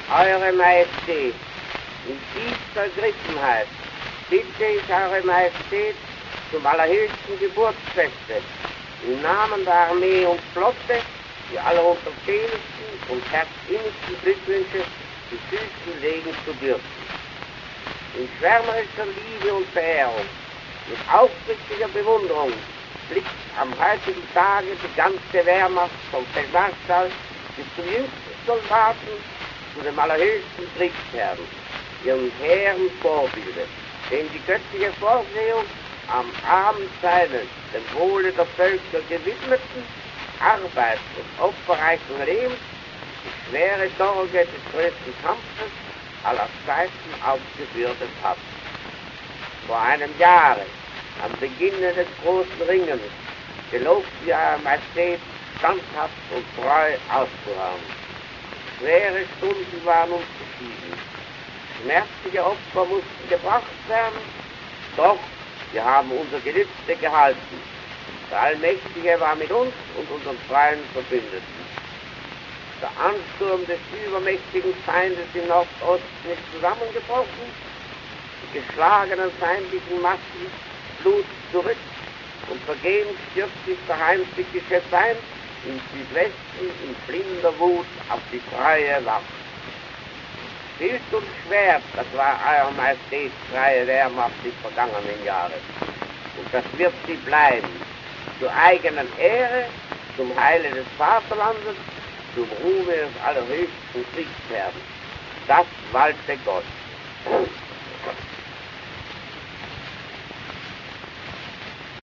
Eure Majestät, in tiefster Grittenheit bitte ich Eure Majestät zum allerhöchsten Geburtsfeste im Namen der Armee und Flotte, die allerunterfehlsten und herzinnigsten Glückwünsche zu Füßen legen zu dürfen. In schwärmerischer Liebe und Verehrung, mit aufrichtiger Bewunderung blickt am heutigen Tage die ganze Wehrmacht vom Feldmarschall bis zum jüngsten Soldaten zu dem allerhöchsten Kriegsherrn, ihren Herren Vorbilde, dem die göttliche Vorsehung am Abend seines dem Wohle der Völker gewidmeten, Arbeit und opferreichen Lebens die schwere Sorge des größten Kampfes aller Zeiten aufgebürdet hat. Vor einem Jahre, am Beginne des großen Ringens, gelobt wir Eure Majestät standhaft und treu auszuharren. Schwere Stunden waren uns beschieden. Schmerzliche Opfer mussten gebracht werden, doch wir haben unser Gelübde gehalten. Der Allmächtige war mit uns und unseren treuen Verbündeten. Der Ansturm des übermächtigen Feindes im Nordosten ist zusammengebrochen, die geschlagenen feindlichen Massen blut zurück und vergebens stürzt sich der heimtückische Feind im Südwesten in blinder Wut auf die treue Wacht. Schild und Schwert, das war Eurer Majestät freie Wehrmacht des vergangenen Jahres. Und das wird sie bleiben, zur eigenen Ehre, zum Heile des Vaterlandes, zum Ruhme des allerhöchsten Kriegsherrn. Das walte Gott.